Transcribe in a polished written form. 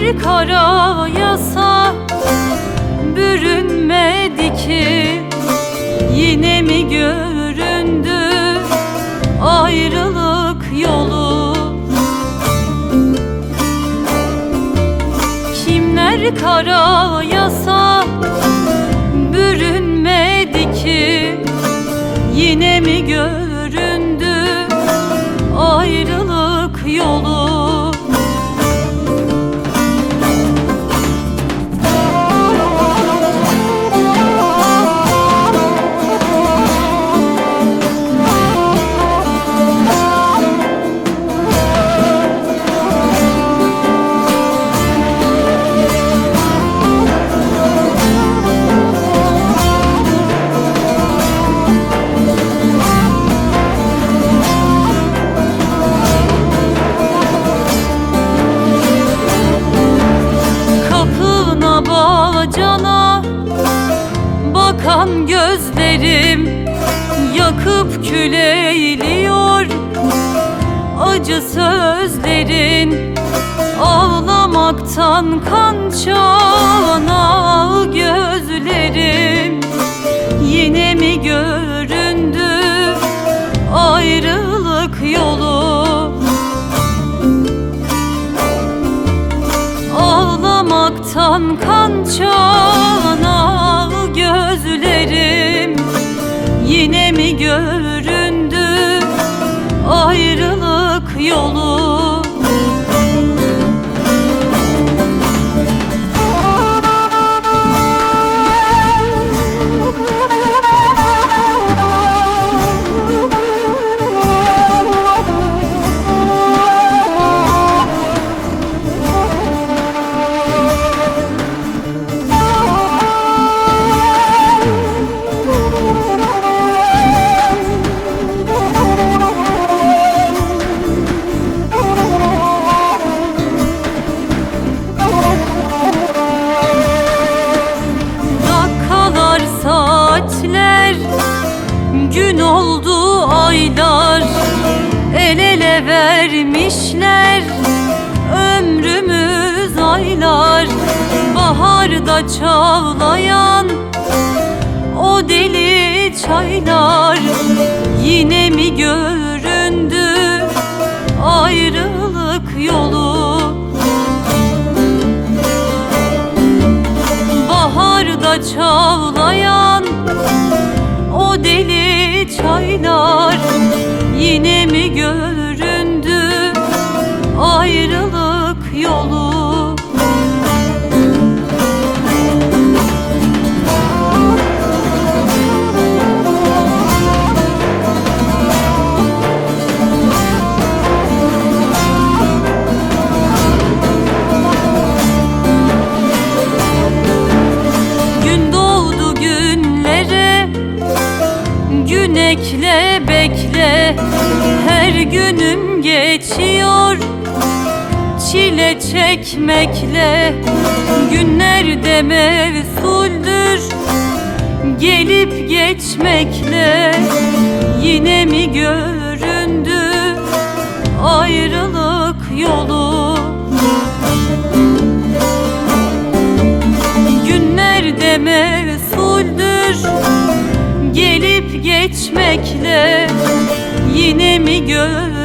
Kimler kara yasa bürünmedi ki? Yine mi göründü ayrılık yolu? Kimler kara yasa bürünmedi ki? Yine mi göründü ayrılık yolu? Bakan gözlerim yakıp kül eyliyor. Acı sözlerin ağlamaktan kan çanağı gözlerim. Yine mi göründü ayrılık yolu? Ağlamaktan kan çanağı gözlerim. Yine mi göründü ayrılık yolu? Gün oldu aylar, el ele vermişler ömrümüz aylar. Baharda çağlayan o deli çaylar. Yine mi göründü ayrılık yolu? Baharda çağlayan o deli çaylar. Yine mi göründü ayrılık yolu? Gün doğdu günlere, gün ekle bekle. Her günüm geçiyor çile çekmekle. Günlerde mevsuldür gelip geçmekle. Yine mi göründü ayrılık yolu? Günlerde mevsuldür gelip geçmekle. Yine mi göründü